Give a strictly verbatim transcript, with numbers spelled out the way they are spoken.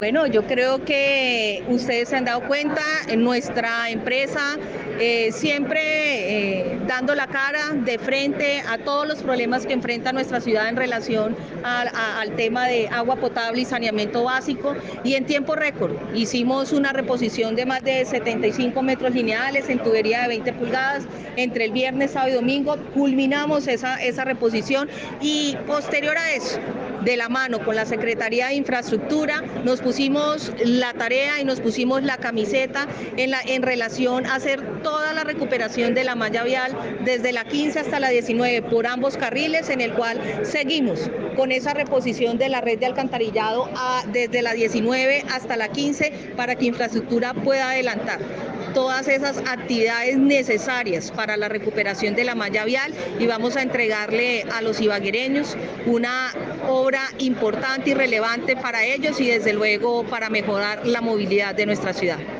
Bueno, yo creo que ustedes se han dado cuenta, en nuestra empresa eh, siempre eh, dando la cara de frente a todos los problemas que enfrenta nuestra ciudad en relación a, a, al tema de agua potable y saneamiento básico, y en tiempo récord hicimos una reposición de más de setenta y cinco metros lineales en tubería de veinte pulgadas entre el viernes, sábado y domingo. Culminamos esa, esa reposición y posterior a eso, de la mano con la Secretaría de Infraestructura, nos pusimos la tarea y nos pusimos la camiseta en, la, en relación a hacer toda la recuperación de la malla vial desde la quince hasta la diecinueve por ambos carriles, en el cual seguimos con esa reposición de la red de alcantarillado a, desde la diecinueve hasta la quince para que infraestructura pueda adelantar todas esas actividades necesarias para la recuperación de la malla vial, y vamos a entregarle a los ibaguereños una obra importante y relevante para ellos y desde luego para mejorar la movilidad de nuestra ciudad.